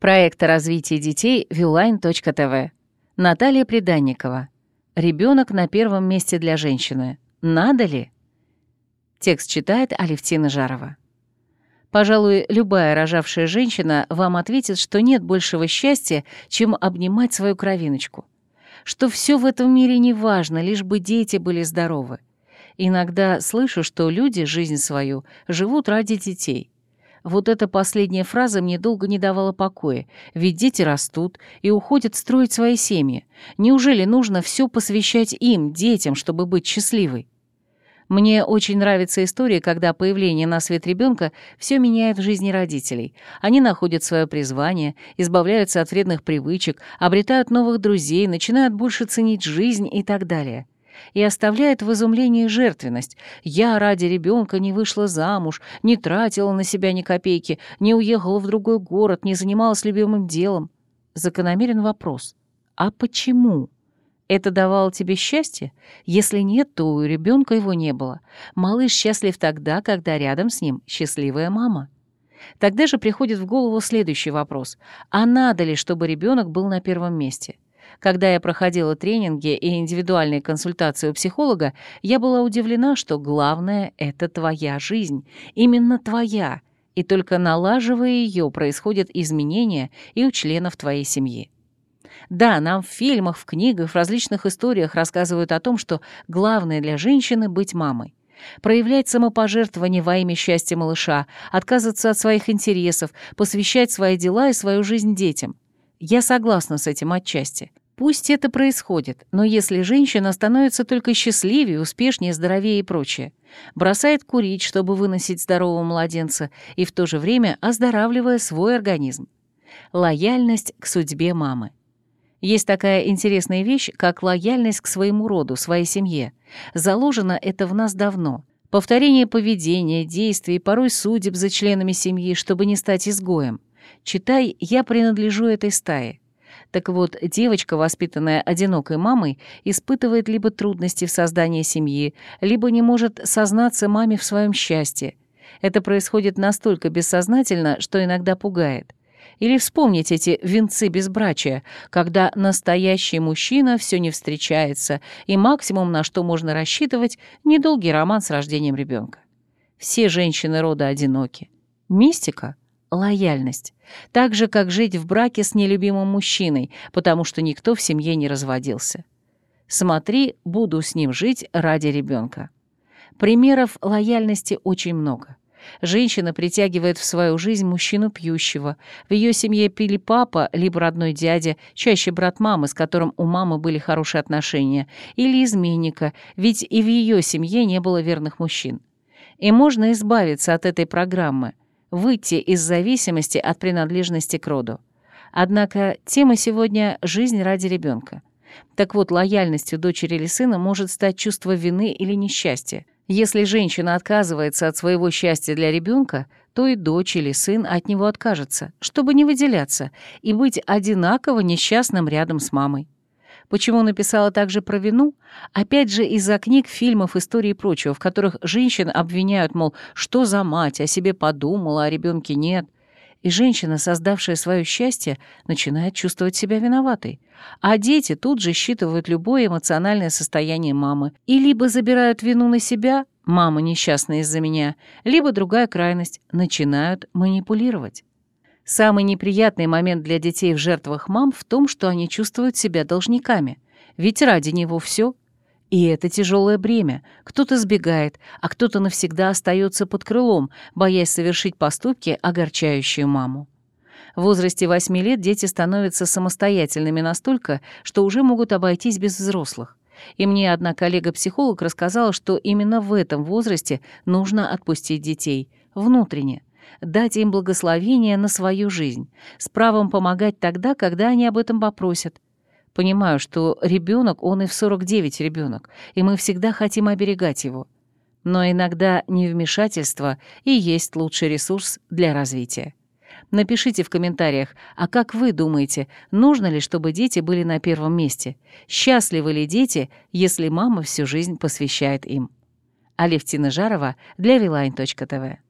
Проект о развитии детей viewline.tv. Наталья Приданникова. Ребенок на первом месте для женщины. Надо ли? Текст читает Алевтина Жарова. Пожалуй, любая рожавшая женщина вам ответит, что нет большего счастья, чем обнимать свою кровиночку. Что все в этом мире не важно, лишь бы дети были здоровы. Иногда слышу, что люди жизнь свою живут ради детей. Вот эта последняя фраза мне долго не давала покоя, ведь дети растут и уходят строить свои семьи. Неужели нужно все посвящать им, детям, чтобы быть счастливой? Мне очень нравится история, когда появление на свет ребенка все меняет в жизни родителей. Они находят свое призвание, избавляются от вредных привычек, обретают новых друзей, начинают больше ценить жизнь и так далее. И оставляет в изумлении жертвенность. Я ради ребенка не вышла замуж, не тратила на себя ни копейки, не уехала в другой город, не занималась любимым делом. Закономерен вопрос: а почему? Это давало тебе счастье? Если нет, то у ребенка его не было. Малыш счастлив тогда, когда рядом с ним счастливая мама. Тогда же приходит в голову следующий вопрос: а надо ли, чтобы ребенок был на первом месте? Когда я проходила тренинги и индивидуальные консультации у психолога, я была удивлена, что главное — это твоя жизнь, именно твоя, и только налаживая ее, происходят изменения и у членов твоей семьи. Да, нам в фильмах, в книгах, в различных историях рассказывают о том, что главное для женщины — быть мамой. Проявлять самопожертвование во имя счастья малыша, отказываться от своих интересов, посвящать свои дела и свою жизнь детям. Я согласна с этим отчасти. Пусть это происходит, но если женщина становится только счастливее, успешнее, здоровее и прочее, бросает курить, чтобы выносить здорового младенца, и в то же время оздоравливая свой организм. Лояльность к судьбе мамы. Есть такая интересная вещь, как лояльность к своему роду, своей семье. Заложено это в нас давно. Повторение поведения, действий, порой судеб за членами семьи, чтобы не стать изгоем. Читай, я принадлежу этой стае. Так вот, девочка, воспитанная одинокой мамой, испытывает либо трудности в создании семьи, либо не может сознаться маме в своем счастье. Это происходит настолько бессознательно, что иногда пугает. Или вспомнить эти венцы безбрачия, когда настоящий мужчина все не встречается, и максимум, на что можно рассчитывать, недолгий роман с рождением ребенка. Все женщины рода одиноки. Мистика — лояльность. Так же, как жить в браке с нелюбимым мужчиной, потому что никто в семье не разводился. Смотри, буду с ним жить ради ребенка. Примеров лояльности очень много. Женщина притягивает в свою жизнь мужчину пьющего. В ее семье пили папа, либо родной дядя, чаще брат мамы, с которым у мамы были хорошие отношения, или изменника, ведь и в ее семье не было верных мужчин. И можно избавиться от этой программы, выйти из зависимости от принадлежности к роду. Однако тема сегодня — жизнь ради ребенка. Так вот, лояльностью дочери или сына может стать чувство вины или несчастья. Если женщина отказывается от своего счастья для ребенка, то и дочь или сын от него откажется, чтобы не выделяться и быть одинаково несчастным рядом с мамой. Почему написала также про вину? Опять же, из-за книг, фильмов, историй и прочего, в которых женщин обвиняют, мол, что за мать, о себе подумала, о ребенке нет. И женщина, создавшая свое счастье, начинает чувствовать себя виноватой. А дети тут же считывают любое эмоциональное состояние мамы и либо забирают вину на себя, мама несчастная из-за меня, либо другая крайность, начинают манипулировать. Самый неприятный момент для детей в жертвах мам в том, что они чувствуют себя должниками, ведь ради него все. И это тяжелое бремя. Кто-то сбегает, а кто-то навсегда остается под крылом, боясь совершить поступки, огорчающие маму. В возрасте 8 лет дети становятся самостоятельными настолько, что уже могут обойтись без взрослых. И мне одна коллега-психолог рассказала, что именно в этом возрасте нужно отпустить детей, внутренне, дать им благословение на свою жизнь, с правом помогать тогда, когда они об этом попросят. Понимаю, что ребенок, он и в 49 ребенок, и мы всегда хотим оберегать его. Но иногда невмешательство и есть лучший ресурс для развития. Напишите в комментариях, а как вы думаете, нужно ли, чтобы дети были на первом месте? Счастливы ли дети, если мама всю жизнь посвящает им? Алевтина Жарова для viewline.tv.